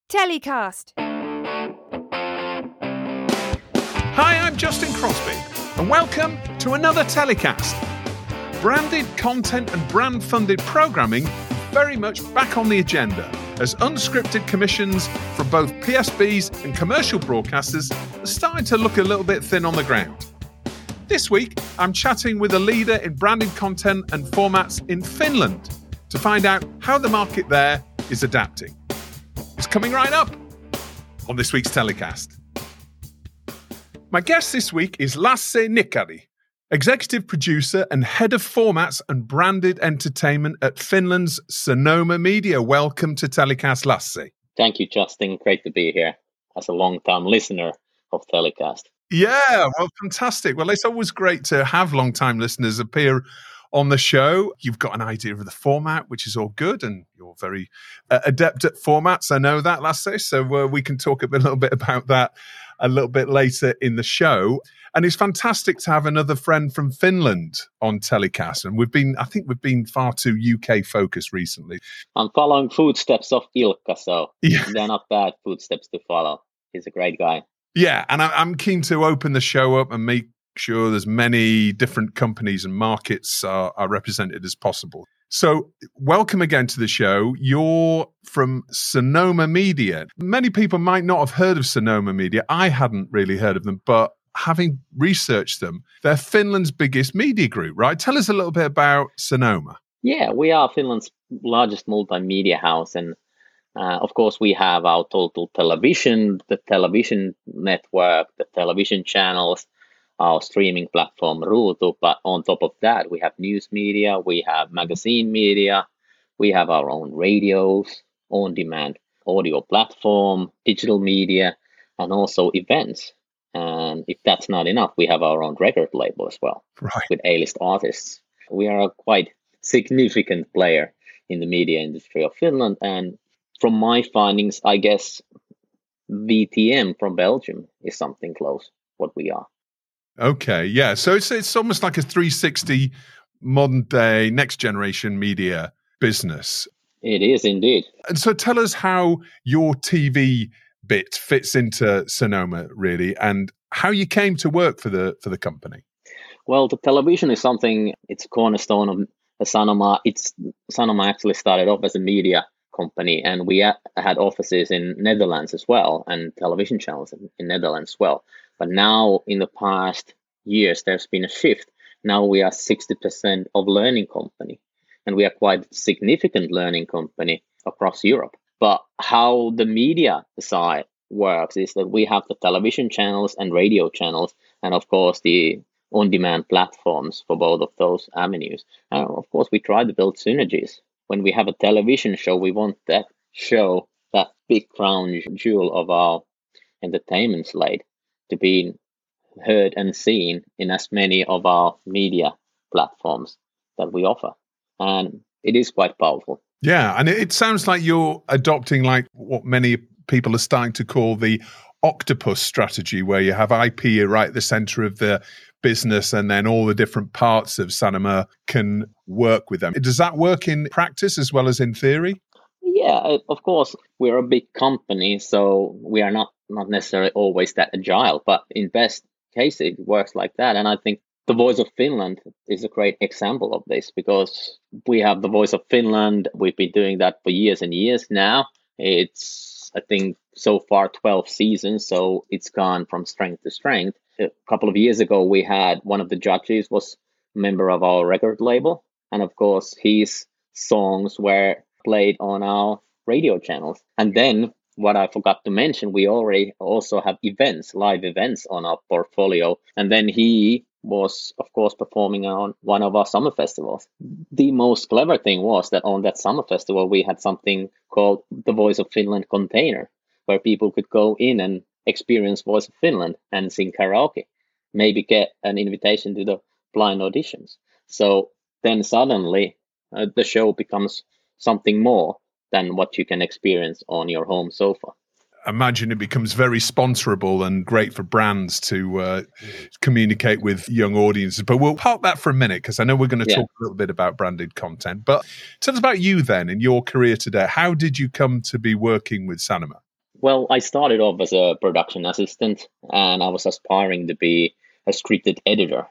Telecast. Hi, I'm Justin Crosby, and welcome to another Telecast. Branded content and brand-funded programming very much back on the agenda as unscripted commissions from both PSBs and commercial broadcasters are starting to look a little bit thin on the ground. This week, I'm chatting with a leader in branded content and formats in Finland to find out how the market there is adapting. It's coming right up on this week's Telecast. My guest this week is Lasse Nikkari, executive producer and head of formats and branded entertainment at Finland's Sanoma Media. Welcome to Telecast, Lasse. Thank you, Justin. Great to be here as a long-time listener of Telecast. Yeah, well, fantastic. Well, it's always great to have long-time listeners appear on the show. You've got an idea of the format, which is all good, and you're very adept at formats. I know that, Lasse, so we can talk a little bit about that a little bit later in the show. And it's fantastic to have another friend from Finland on Telecast. And I think we've been far too UK focused recently. I'm following footsteps of Ilkka, so yeah. They're not bad footsteps to follow. He's a great guy. Yeah, and I'm keen to open the show up and make sure there's many different companies and markets are represented as possible. So welcome again to the show. You're from Sanoma Media. Many people might not have heard of Sanoma Media. I hadn't really heard of them, but having researched them, they're Finland's biggest media group, right? Tell us a little bit about Sanoma. Yeah, we are Finland's largest multimedia house. And of course, we have our total television, the television network, the television channels, our streaming platform Ruutu, but on top of that, we have news media, we have magazine media, we have our own radios, on-demand audio platform, digital media, and also events. And if that's not enough, we have our own record label as well, right, with A-list artists. We are a quite significant player in the media industry of Finland. And from my findings, I guess VTM from Belgium is something close what we are. Okay, yeah. So it's almost like a 360 modern day, next generation media business. It is indeed. And so tell us how your TV bit fits into Sanoma, really, and how you came to work for the company. Well, the television is something, it's a cornerstone of Sanoma. Sanoma actually started off as a media company, and we had offices in Netherlands as well, and television channels in Netherlands as well. But now, in the past years, there's been a shift. Now we are 60% of learning company, and we are quite a significant learning company across Europe. But how the media side works is that we have the television channels and radio channels, and of course the on-demand platforms for both of those avenues. And of course, we try to build synergies. When we have a television show, we want that show, that big crown jewel of our entertainment slate, to be heard and seen in as many of our media platforms that we offer. And it is quite powerful. Yeah, and it sounds like you're adopting like what many people are starting to call the octopus strategy, where you have IP right at the center of the business and then all the different parts of Sanoma can work with them. Does that work in practice as well as in theory? Yeah, of course, we're a big company, so we are not necessarily always that agile, but in best case, it works like that. And I think the Voice of Finland is a great example of this, because we have the Voice of Finland. We've been doing that for years and years now. It's, I think, so far 12 seasons, so it's gone from strength to strength. A couple of years ago, we had one of the judges was a member of our record label. And of course, his songs were played on our radio channels. And then what I forgot to mention, we already also have events, live events on our portfolio. And then he was, of course, performing on one of our summer festivals. The most clever thing was that on that summer festival, we had something called the Voice of Finland container, where people could go in and experience Voice of Finland and sing karaoke, maybe get an invitation to the blind auditions. So then suddenly the show becomes something more than what you can experience on your home sofa. Imagine it becomes very sponsorable and great for brands to communicate with young audiences. But we'll park that for a minute, because I know we're going to talk a little bit about branded content. But tell us about you then in your career today. How did you come to be working with Sanoma? Well, I started off as a production assistant and I was aspiring to be a scripted editor.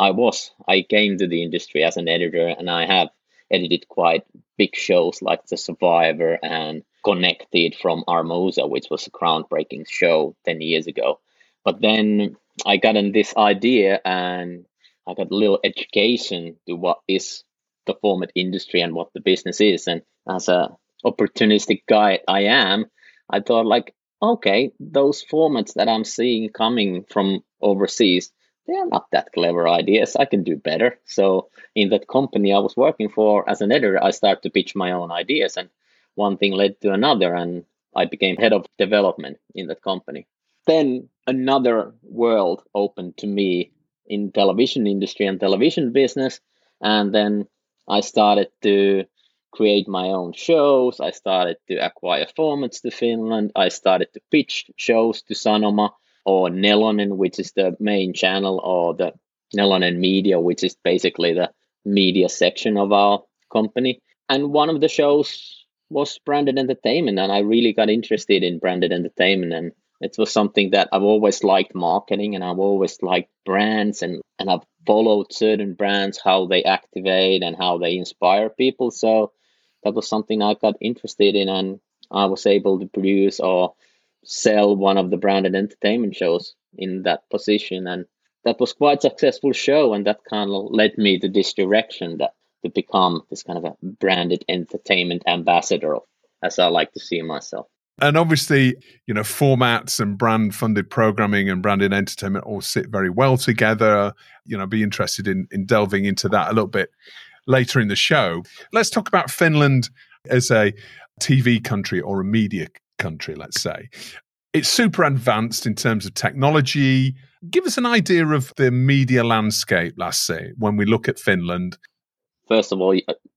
I came to the industry as an editor and I have edited quite big shows like The Survivor and Connected from Armoza, which was a groundbreaking show 10 years ago. But then I got in this idea and I got a little education to what is the format industry and what the business is. And as a opportunistic guy I am, I thought like, okay, those formats that I'm seeing coming from overseas, they're not that clever ideas. I can do better. So in that company I was working for as an editor, I started to pitch my own ideas and one thing led to another and I became head of development in that company. Then another world opened to me in television industry and television business. And then I started to create my own shows. I started to acquire formats to Finland. I started to pitch shows to Sanoma or Nelonen, which is the main channel, or the Nelonen Media, which is basically the media section of our company. And one of the shows was branded entertainment, and I really got interested in branded entertainment. And it was something that I've always liked marketing and I've always liked brands and I've followed certain brands, how they activate and how they inspire people. So that was something I got interested in and I was able to produce or sell one of the branded entertainment shows in that position. And that was quite a successful show. And that kind of led me to this direction that to become this kind of a branded entertainment ambassador, as I like to see myself. And obviously, formats and brand funded programming and branded entertainment all sit very well together. Be interested in delving into that a little bit later in the show. Let's talk about Finland as a TV country or a media country, let's say. It's super advanced in terms of technology. Give us an idea of the media landscape, let's say, when we look at Finland. First of all,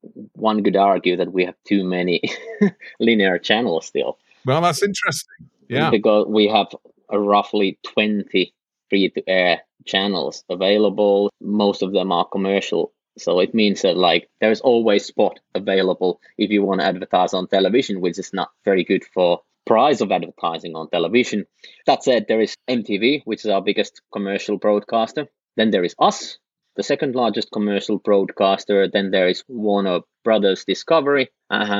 one could argue that we have too many linear channels still. Well, that's interesting. Yeah. Because we have roughly 20 free-to-air channels available. Most of them are commercial. So it means that there's always spot available if you want to advertise on television, which is not very good for price of advertising on television. That said, there is MTV, which is our biggest commercial broadcaster. Then there is us, the second largest commercial broadcaster. Then there is Warner Brothers Discovery,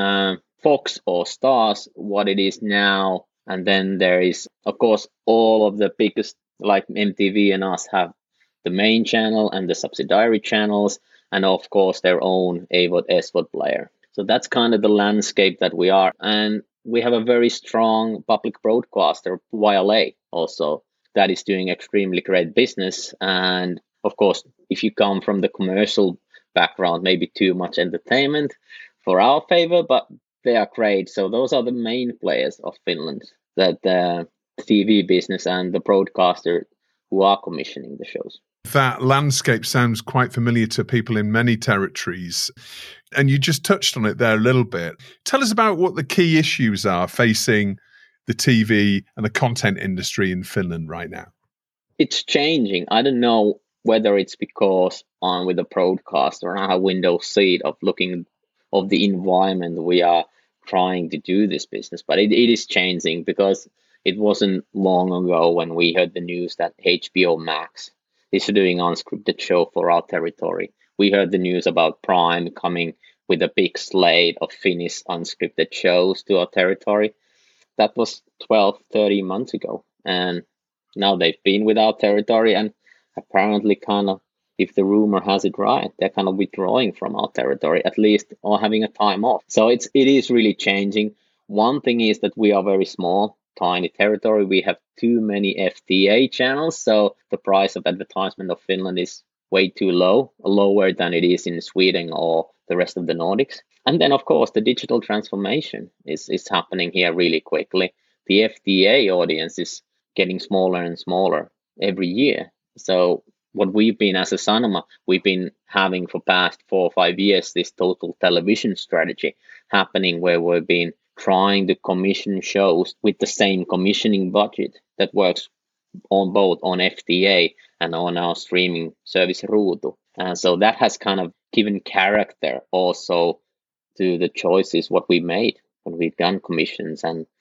Fox or Stars, what it is now. And then there is, of course, all of the biggest, like MTV and us, have the main channel and the subsidiary channels, and of course their own AVOD, SVOD player. So that's kind of the landscape that we are. And we have a very strong public broadcaster, YLA, also, that is doing extremely great business. And of course, if you come from the commercial background, maybe too much entertainment for our favor, but they are great. So those are the main players of Finland, that the TV business and the broadcaster who are commissioning the shows. That landscape sounds quite familiar to people in many territories. And you just touched on it there a little bit. Tell us about what the key issues are facing the TV and the content industry in Finland right now. It's changing. I don't know whether it's because I'm with a broadcaster and I have window seat of looking of the environment we are trying to do this business, but it is changing, because it wasn't long ago when we heard the news that HBO Max is doing unscripted show for our territory. We heard the news about Prime coming with a big slate of Finnish unscripted shows to our territory. That was 12-13 months ago, and now they've been with our territory and apparently kind of, if the rumor has it right, they're kind of withdrawing from our territory, at least, or having a time off. So it is really changing. One thing is that we are very small, tiny territory. We have too many FTA channels, so the price of advertisement of Finland is way too low, lower than it is in Sweden or the rest of the Nordics. And then, of course, the digital transformation is happening here really quickly. The FTA audience is getting smaller and smaller every year. So what we've been, as a Sanoma, we've been having for past 4 or 5 years this total television strategy happening, where we've been trying to commission shows with the same commissioning budget that works on both on FTA and on our streaming service Ruutu. And so that has kind of given character also to the choices what we made when we've done commissions. And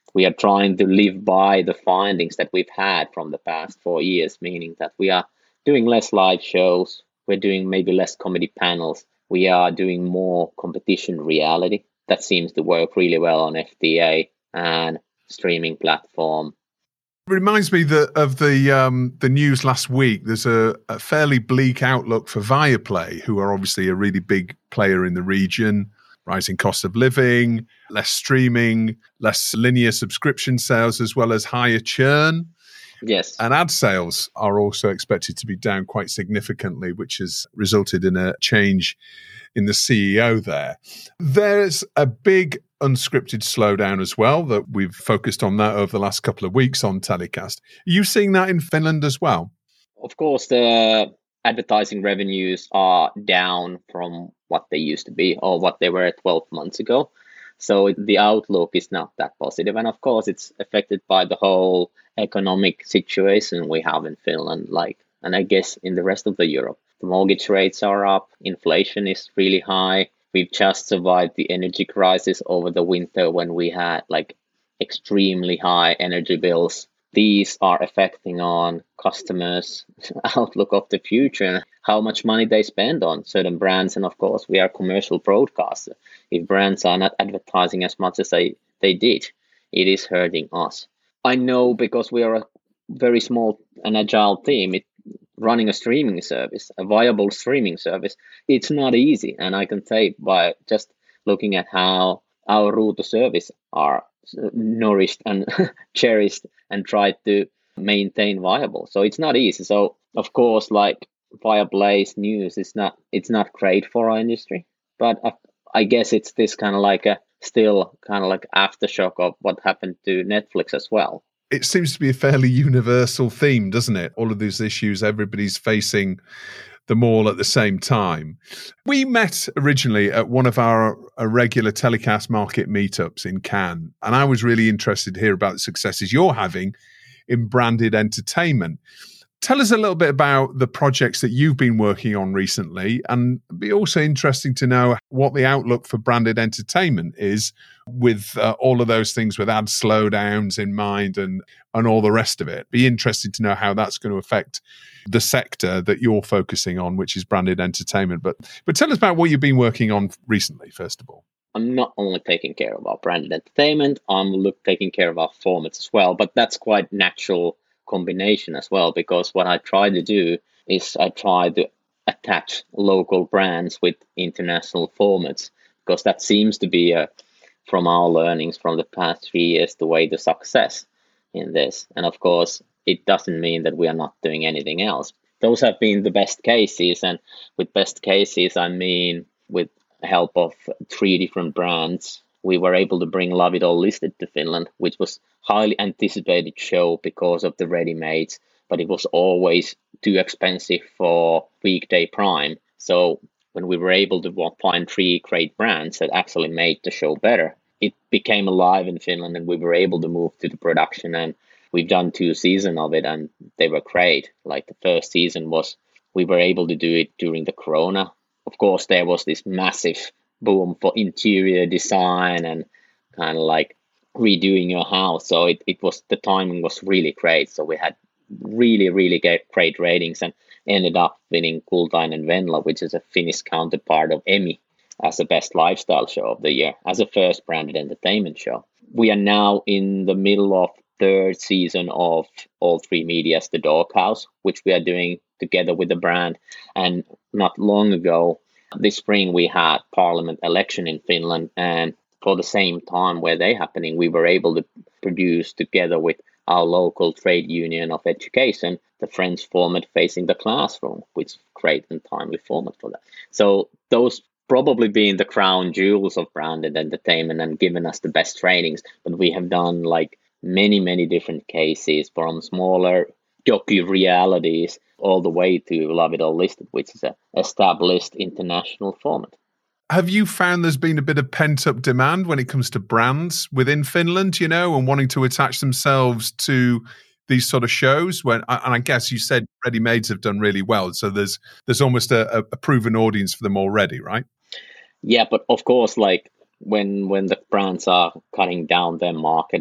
we are trying to live by the findings that we've had from the past 4 years, meaning that we are doing less live shows, we're doing maybe less comedy panels, we are doing more competition reality. That seems to work really well on FTA and streaming platform. It reminds me of the news last week. There's a fairly bleak outlook for Viaplay, who are obviously a really big player in the region. Rising cost of living, less streaming, less linear subscription sales, as well as higher churn. Yes. And ad sales are also expected to be down quite significantly, which has resulted in a change in the CEO there. There's a big unscripted slowdown as well, that we've focused on that over the last couple of weeks on Telecast. Are you seeing that in Finland as well? Of course, the advertising revenues are down from what they used to be or what they were 12 months ago. So the outlook is not that positive. And of course, it's affected by the whole economic situation we have in Finland, and I guess in the rest of the Europe. The mortgage rates are up, inflation is really high. We've just survived the energy crisis over the winter when we had extremely high energy bills. These are affecting on customers' outlook of the future and how much money they spend on certain brands. And of course, we are a commercial broadcaster. If brands are not advertising as much as they did, it is hurting us. I know, because we are a very small and agile team, running a streaming service, a viable streaming service, it's not easy. And I can say by just looking at how our Ruutu service are nourished and cherished and tried to maintain viable. So it's not easy. So of course, Viaplay's news it's not great for our industry, but I guess it's this kind of still aftershock of what happened to Netflix as well. It seems to be a fairly universal theme, doesn't it? All of these issues, everybody's facing them all at the same time. We met originally at one of our regular Telecast market meetups in Cannes, and I was really interested to hear about the successes you're having in branded entertainment. Tell us a little bit about the projects that you've been working on recently, and it'd be also interesting to know what the outlook for branded entertainment is with all of those things with ad slowdowns in mind and all the rest of it. Be interesting to know how that's going to affect the sector that you're focusing on, which is branded entertainment. But tell us about what you've been working on recently, first of all. I'm not only taking care of our branded entertainment, I'm taking care of our formats as well, but that's quite natural combination as well, because what I try to do is I try to attach local brands with international formats, because that seems to be from our learnings from the past 3 years the way to success in this. And of course, it doesn't mean that we are not doing anything else. Those have been the best cases, and with best cases I mean with help of 3 different brands. We were able to bring Love It All Listed to Finland, which was highly anticipated show because of the ready-mades, but it was always too expensive for weekday prime. So when we were able to find 3 great brands that actually made the show better, it became alive in Finland, and we were able to move to the production, and we've done 2 seasons of it, and they were great. The first season we were able to do it during the Corona. Of course, there was this massive boom for interior design and kind of redoing your house. So the timing was really great. So we had really, really great ratings and ended up winning Kultainen Venla, which is a Finnish counterpart of Emmy, as the best lifestyle show of the year, as a first branded entertainment show. We are now in the middle of 3rd season of All3 Media's The Doghouse, which we are doing together with the brand. And not long ago, this spring, we had parliament election in Finland, and for the same time where they're happening, we were able to produce together with our local trade union of education the French format Facing the Classroom, which is great and timely format for that. So those probably being the crown jewels of branded entertainment and given us the best ratings. But we have done many different cases, from smaller docu-realities all the way to Love It All Listed, which is an established international format. Have you found there's been a bit of pent-up demand when it comes to brands within Finland, and wanting to attach themselves to these sort of shows? And I guess you said ready-mades have done really well, so there's almost a proven audience for them already, right? Yeah, but of course, when the brands are cutting down their marketing,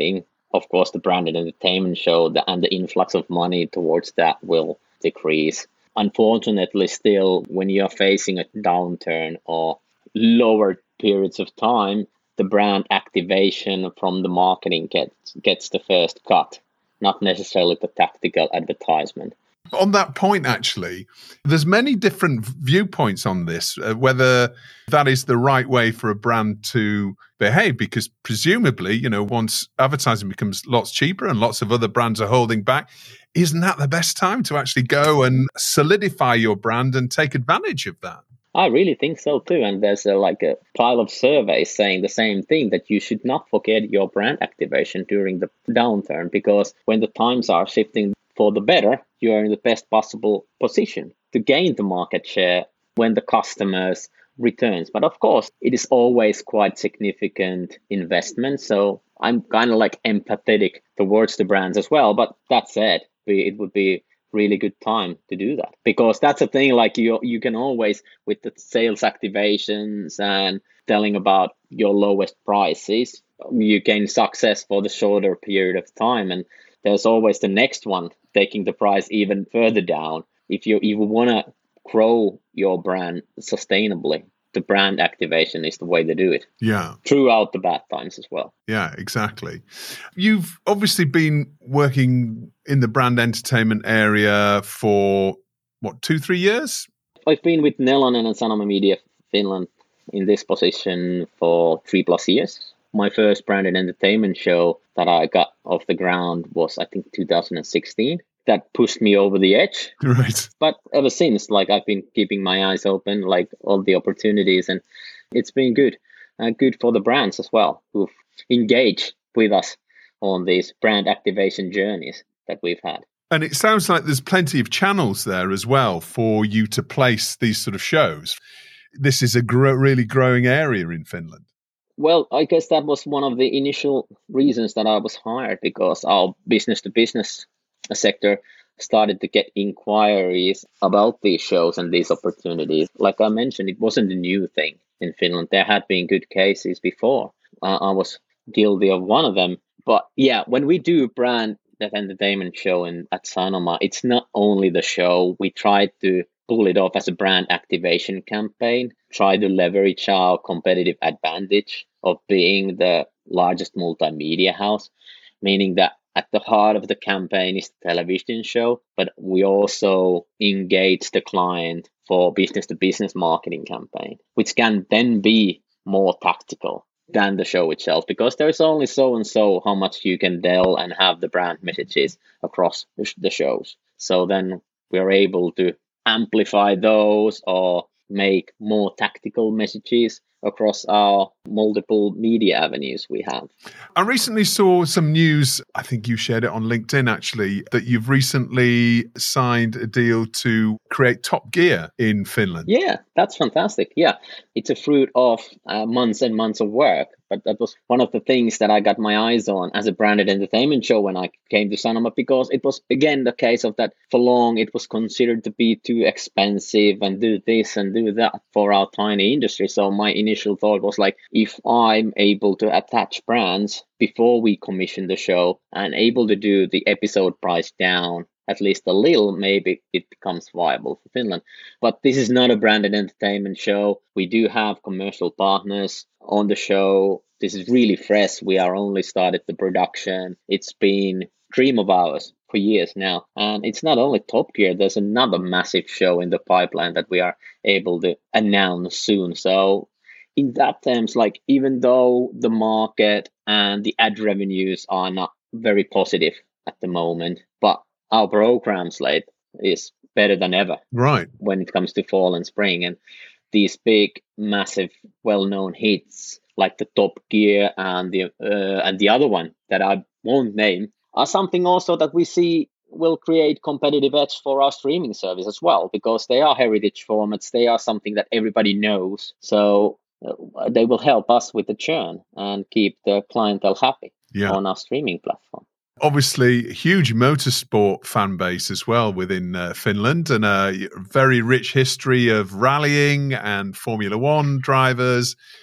of course, the branded entertainment show and the influx of money towards that will decrease. Unfortunately, still, when you're facing a downturn or lower periods of time, the brand activation from the marketing gets the first cut, not necessarily the tactical advertisement. On that point, actually, there's many different viewpoints on this, whether that is the right way for a brand to behave, because presumably, once advertising becomes lots cheaper and lots of other brands are holding back, isn't that the best time to actually go and solidify your brand and take advantage of that? I really think so too. And there's a pile of surveys saying the same thing, that you should not forget your brand activation during the downturn, because when the times are shifting for the better, you are in the best possible position to gain the market share when the customers returns. But of course, it is always quite significant investment. So I'm kind of empathetic towards the brands as well. But that said, it would be really good time to do that, because that's a thing, you can always, with the sales activations and telling about your lowest prices, you gain success for the shorter period of time, and there's always the next one taking the price even further down. If you want to grow your brand sustainably, the brand activation is the way to do it. Yeah. Throughout the bad times as well. Yeah, exactly. You've obviously been working in the brand entertainment area for, 2-3 years? I've been with Nelonen and Sanoma Media Finland in this position for 3+ years. My first branded entertainment show that I got off the ground was, I think, 2016. That pushed me over the edge. Right. But ever since, I've been keeping my eyes open, all the opportunities, and it's been good. Good for the brands as well, who've engaged with us on these brand activation journeys that we've had. And it sounds like there's plenty of channels there as well for you to place these sort of shows. This is a really growing area in Finland. Well, I guess that was one of the initial reasons that I was hired, because our business-to-business sector started to get inquiries about these shows and these opportunities. Like I mentioned, it wasn't a new thing in Finland. There had been good cases before. I was guilty of one of them. But yeah, when we do brand that entertainment show at Sanoma, it's not only the show. We try to pull it off as a brand activation campaign, try to leverage our competitive advantage of being the largest multimedia house, meaning that at the heart of the campaign is the television show, but we also engage the client for business-to-business marketing campaign, which can then be more tactical than the show itself, because there's only so and so how much you can tell and have the brand messages across the shows. So then we're able to amplify those or make more tactical messages across our multiple media avenues we have. I recently saw some news, I think you shared it on LinkedIn actually, that you've recently signed a deal to create Top Gear in Finland. Yeah, that's fantastic. Yeah, it's a fruit of months and months of work. But that was one of the things that I got my eyes on as a branded entertainment show when I came to Sanoma, because it was, again, the case of that for long it was considered to be too expensive and do this and do that for our tiny industry. So my initial thought was if I'm able to attach brands before we commission the show and able to do the episode price down at least a little, maybe it becomes viable for Finland. But this is not a branded entertainment show. We do have commercial partners on the show. This is really fresh. We are only started the production. It's been a dream of ours for years now. And it's not only Top Gear, there's another massive show in the pipeline that we are able to announce soon. So in that terms, even though the market and the ad revenues are not very positive at the moment, but our program slate is better than ever, right, when it comes to fall and spring. And these big, massive, well-known hits like the Top Gear and the other one that I won't name are something also that we see will create competitive edge for our streaming service as well, because they are heritage formats. They are something that everybody knows. So they will help us with the churn and keep the clientele happy on our streaming platform. Obviously, huge motorsport fan base as well within Finland, and a very rich history of rallying and Formula One drivers.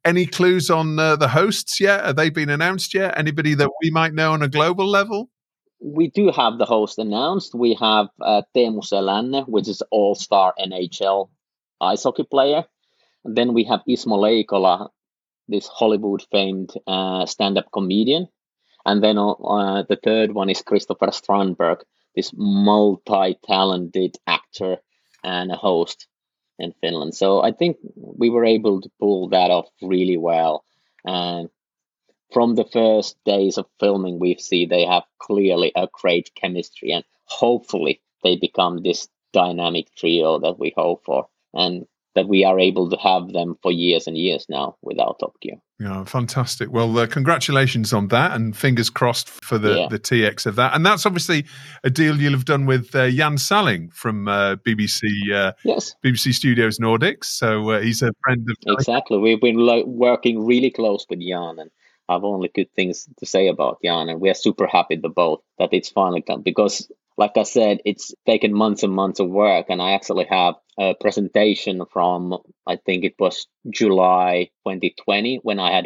Any clues on the hosts yet? Have they been announced yet? Anybody that we might know on a global level? We do have the host announced. We have Teemu Selänne, which is all-star NHL ice hockey player. And then we have Ismo Leikola, this Hollywood-famed stand-up comedian. And then the third one is Christopher Strandberg, this multi-talented actor and a host in Finland. So I think we were able to pull that off really well. And from the first days of filming, we see they have clearly a great chemistry, and hopefully they become this dynamic trio that we hope for, and that we are able to have them for years and years now without Top Gear. Yeah, fantastic. Well, congratulations on that, and fingers crossed for the TX of that. And that's obviously a deal you'll have done with Jan Salling from BBC BBC Studios Nordics. So he's a friend of... Exactly. We've been working really close with Jan, and I have only good things to say about Jan. And we are super happy that it's finally come, because like I said, it's taken months and months of work, and I actually have a presentation from, I think it was July 2020, when I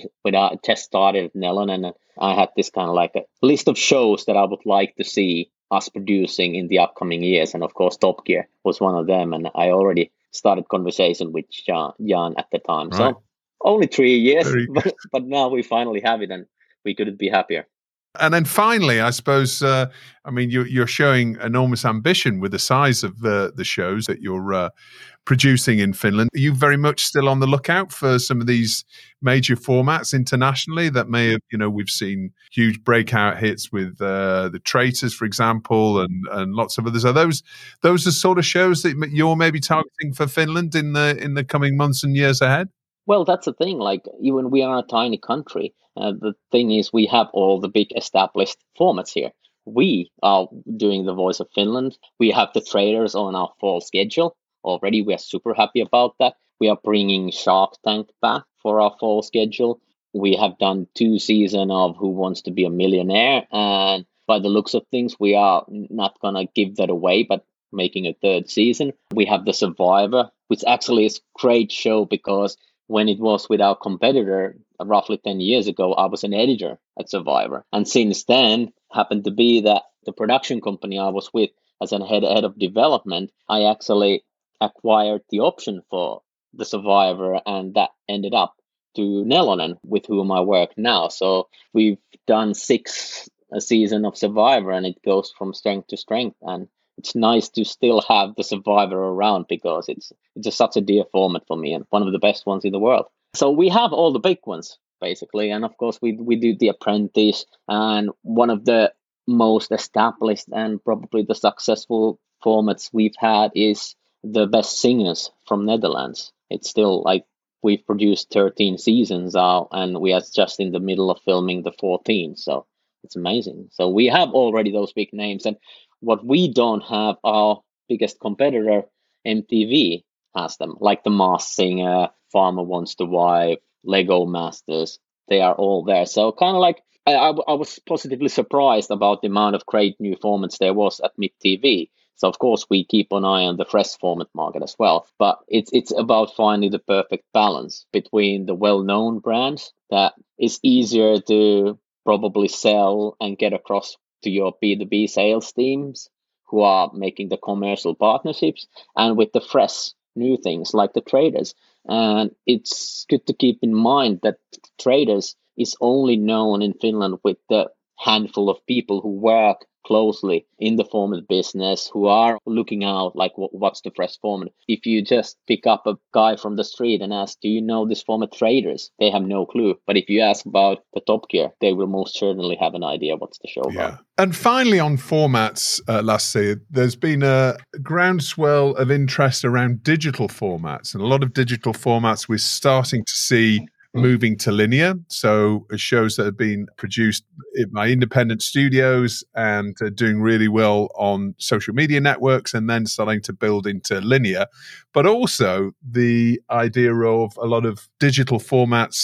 just started at Nellon, and I had this kind of like a list of shows that I would like to see us producing in the upcoming years, and of course Top Gear was one of them, and I already started conversation with Jan at the time. Right. So only 3 years, but now we finally have it, and we couldn't be happier. And then finally, I suppose, you're showing enormous ambition with the size of the shows that you're producing in Finland. Are you very much still on the lookout for some of these major formats internationally that may have, we've seen huge breakout hits with The Traitors, for example, and lots of others. Are those the sort of shows that you're maybe targeting for Finland in the coming months and years ahead? Well, that's the thing. Like, even we are a tiny country. The thing is, we have all the big established formats here. We are doing The Voice of Finland. We have The Traitors on our fall schedule already. We are super happy about that. We are bringing Shark Tank back for our fall schedule. We have done 2 seasons of Who Wants to Be a Millionaire. And by the looks of things, we are not going to give that away, but making a 3rd season. We have The Survivor, which actually is a great show, because when it was with our competitor roughly 10 years ago, I was an editor at Survivor. And since then, happened to be that the production company I was with as a head of development, I actually acquired the option for the Survivor, and that ended up to Nelonen, with whom I work now. So we've done 6 seasons of Survivor, and it goes from strength to strength. And it's nice to still have the Survivor around, because it's such a dear format for me, and one of the best ones in the world. So we have all the big ones, basically. And of course, we do The Apprentice, and one of the most established and probably the successful formats we've had is The Best Singers from Netherlands. It's still like we've produced 13 seasons now, and we are just in the middle of filming the 14th. So it's amazing. So we have already those big names. And what we don't have, our biggest competitor, MTV, has them, like The Masked Singer, Farmer Wants to Wife, Lego Masters. They are all there. So kind of like, I was positively surprised about the amount of great new formats there was at MIP-TV. So of course we keep an eye on the fresh format market as well. But it's about finding the perfect balance between the well-known brands that is easier to probably sell and get across to your B2B sales teams who are making the commercial partnerships, and with the fresh new things like The Traitors. And it's good to keep in mind that Traitors is only known in Finland with the handful of people who work closely in the format business, who are looking out like what's the fresh format. If you just pick up a guy from the street and ask, do you know this format Traitors? They have no clue. But if you ask about the Top Gear, they will most certainly have an idea what's the show about. And finally, on formats, Lassi, there's been a groundswell of interest around digital formats, and a lot of digital formats we're starting to see moving to linear. So shows that have been produced by independent studios and doing really well on social media networks, and then starting to build into linear. But also the idea of a lot of digital formats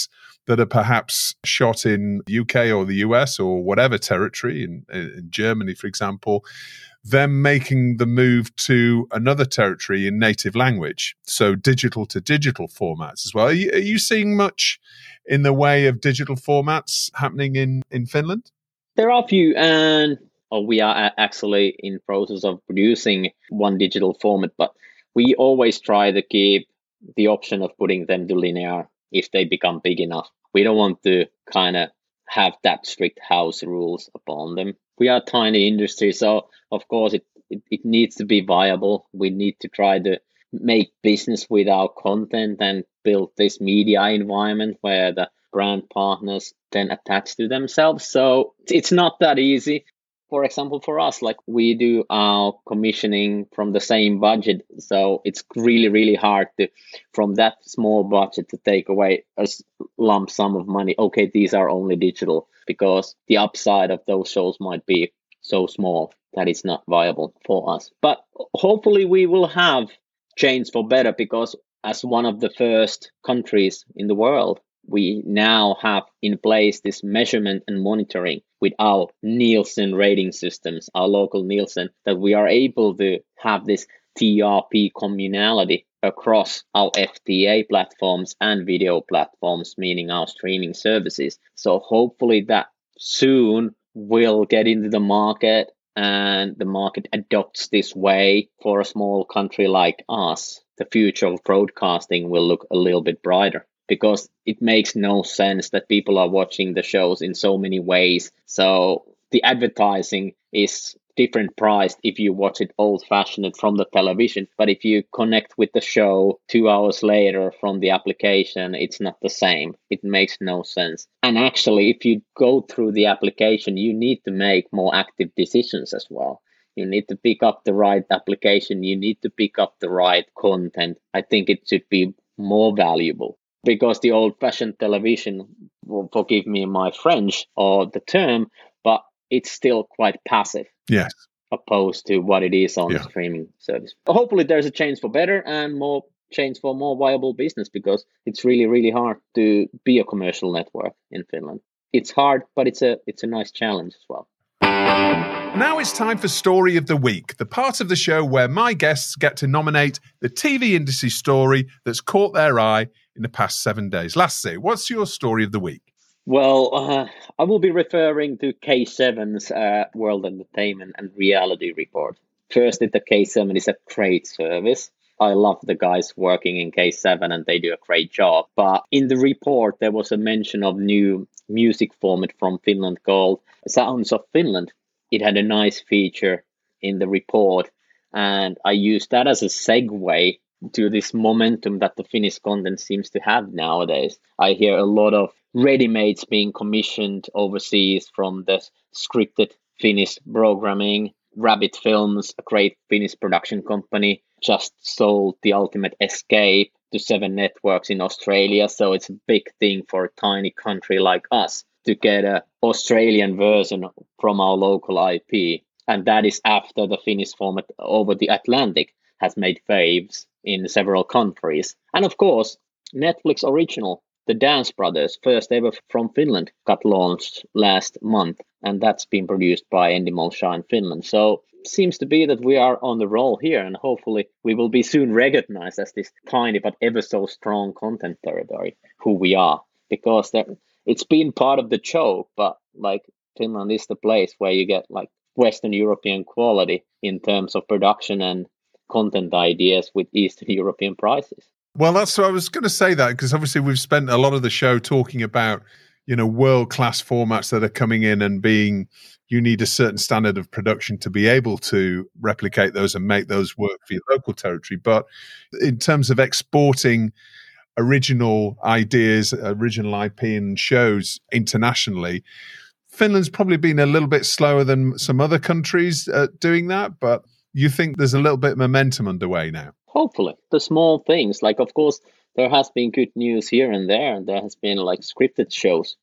that are perhaps shot in UK or the US or whatever territory, in Germany, for example, them making the move to another territory in native language, so digital to digital formats as well. Are you seeing much in the way of digital formats happening in Finland? There are a few, and we are actually in process of producing one digital format, but we always try to keep the option of putting them to linear if they become big enough. We don't want to kind of have that strict house rules upon them. We are a tiny industry, so of course it needs to be viable. We need to try to make business with our content and build this media environment where the brand partners then attach to themselves. So it's not that easy. For example, for us, like we do our commissioning from the same budget. So it's really, really hard to, from that small budget, to take away a lump sum of money. Okay, these are only digital, because the upside of those shows might be so small that it's not viable for us. But hopefully we will have change for better, because as one of the first countries in the world, we now have in place this measurement and monitoring with our Nielsen rating systems, our local Nielsen, that we are able to have this TRP communality across our FTA platforms and video platforms, meaning our streaming services. So hopefully that soon will get into the market and the market adopts this way. For a small country like us, the future of broadcasting will look a little bit brighter, because it makes no sense that people are watching the shows in so many ways. So the advertising is different priced if you watch it old-fashioned from the television. But if you connect with the show 2 hours later from the application, it's not the same. It makes no sense. And actually, if you go through the application, you need to make more active decisions as well. You need to pick up the right application. You need to pick up the right content. I think it should be more valuable, because the old-fashioned television, forgive me my French or the term, but it's still quite passive. Yes. Opposed to what it is on the streaming service. Hopefully there's a change for better and more change for more viable business, because it's really, really hard to be a commercial network in Finland. It's hard, but it's a nice challenge as well. Now it's time for Story of the Week, the part of the show where my guests get to nominate the TV industry story that's caught their eye in the past 7 days. Lasse, what's your Story of the Week? Well, I will be referring to K7's World Entertainment and Reality Report. Firstly, the K7 is a great service. I love the guys working in K7 and they do a great job. But in the report, there was a mention of new music format from Finland called Sounds of Finland. It had a nice feature in the report, and I used that as a segue to this momentum that the Finnish content seems to have nowadays. I hear a lot of ready-mades being commissioned overseas from the scripted Finnish programming. Rabbit Films, a great Finnish production company, just sold The Ultimate Escape to 7 networks in Australia. So it's a big thing for a tiny country like us to get an Australian version from our local IP. And that is after the Finnish format Over the Atlantic has made waves in several countries. And of course, Netflix original, The Dance Brothers, first ever from Finland, got launched last month. And that's been produced by Endemol Shine Finland. So it seems to be that we are on the roll here, and hopefully we will be soon recognized as this tiny but ever so strong content territory, who we are. Because it's been part of the joke, but like Finland is the place where you get like Western European quality in terms of production and content ideas with Eastern European prices. Well, that's what I was going to say, that because obviously we've spent a lot of the show talking about, world-class formats that are coming in and you need a certain standard of production to be able to replicate those and make those work for your local territory. But in terms of exporting original ideas, original IP and shows internationally, Finland's probably been a little bit slower than some other countries doing that, but you think there's a little bit of momentum underway now? Hopefully. The small things, like, of course, there has been good news here and there. And there has been like scripted shows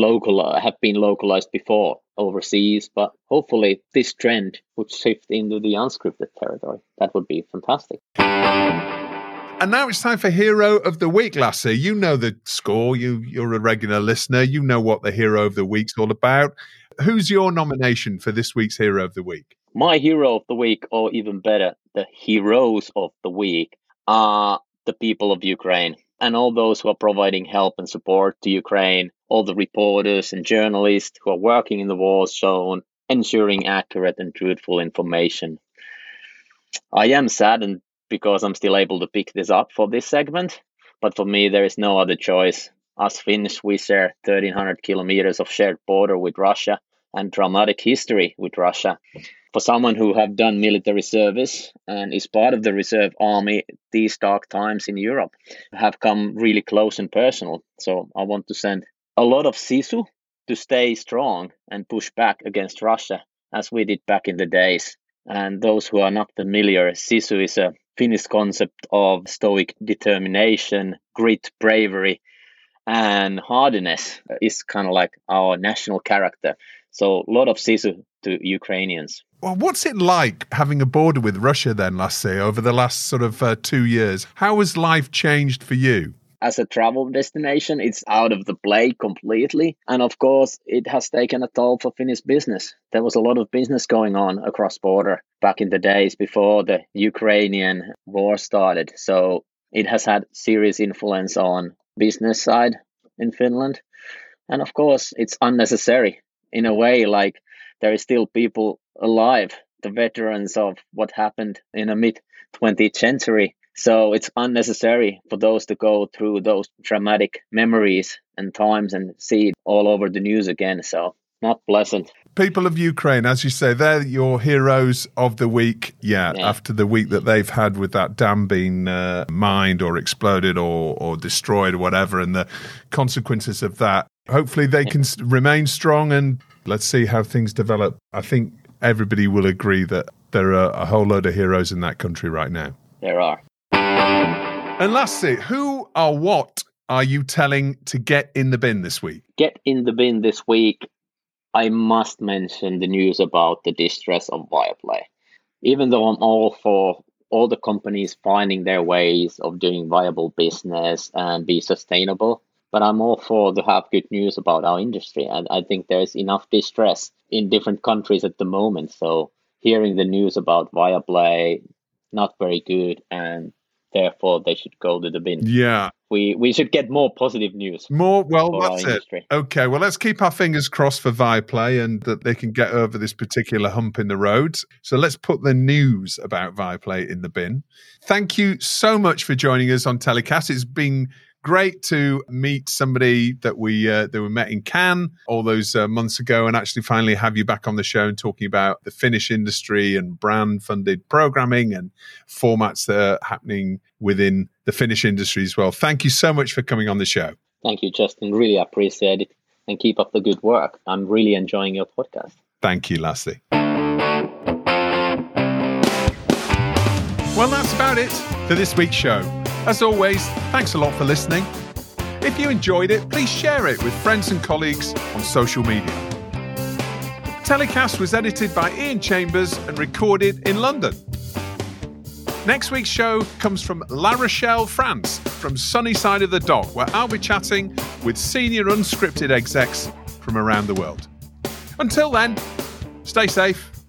have been localized before overseas. But hopefully this trend would shift into the unscripted territory. That would be fantastic. And now it's time for Hero of the Week, Lassie. You know the score. You're a regular listener. You know what the Hero of the Week's all about. Who's your nomination for this week's Hero of the Week? My Hero of the Week, or even better, the heroes of the week, are the people of Ukraine and all those who are providing help and support to Ukraine, all the reporters and journalists who are working in the war zone, ensuring accurate and truthful information. I am saddened because I'm still able to pick this up for this segment. But for me, there is no other choice. Us Finns, we share 1,300 kilometers of shared border with Russia and dramatic history with Russia. For someone who have done military service and is part of the reserve army, these dark times in Europe have come really close and personal. So I want to send a lot of sisu to stay strong and push back against Russia, as we did back in the days. And those who are not familiar, sisu is a Finnish concept of stoic determination, grit, bravery, and hardiness. Is kind of like our national character. So a lot of sisu to Ukrainians. Well, what's it like having a border with Russia then, Lassie, over the last sort of 2 years? How has life changed for you? As a travel destination, it's out of the play completely. And of course, it has taken a toll for Finnish business. There was a lot of business going on across border back in the days before the Ukrainian war started. So it has had serious influence on business side in Finland. And of course, it's unnecessary in a way, like there is still people alive, the veterans of what happened in the mid-20th century. So it's unnecessary for those to go through those dramatic memories and times and see it all over the news again. So not pleasant. People of Ukraine, as you say, they're your heroes of the week. Yeah. After the week that they've had with that dam being mined or exploded or destroyed or whatever, and the consequences of that. Hopefully they can remain strong, and let's see how things develop. I think everybody will agree that there are a whole load of heroes in that country right now. There are. And lastly, who or what are you telling to get in the bin this week? Get in the bin this week. I must mention the news about the distress of Viaplay. Even though I'm all for all the companies finding their ways of doing viable business and be sustainable, but I'm all for to have good news about our industry. And I think there's enough distress in different countries at the moment. So hearing the news about Viaplay, not very good, and therefore they should go to the bin. Yeah. We should get more positive news. More, well, that's it. Okay, well, let's keep our fingers crossed for Viaplay and that they can get over this particular hump in the road. So let's put the news about Viaplay in the bin. Thank you so much for joining us on Telecast. It's been great to meet somebody that we met in Cannes all those months ago, and actually finally have you back on the show and talking about the Finnish industry and brand-funded programming and formats that are happening within the Finnish industry as well. Thank you so much for coming on the show. Thank you, Justin. Really appreciate it, and keep up the good work. I'm really enjoying your podcast. Thank you, Lassie. Well, that's about it for this week's show. As always, thanks a lot for listening. If you enjoyed it, please share it with friends and colleagues on social media. Telecast was edited by Ian Chambers and recorded in London. Next week's show comes from La Rochelle, France, from sunny side of the dock, where I'll be chatting with senior unscripted execs from around the world. Until then, stay safe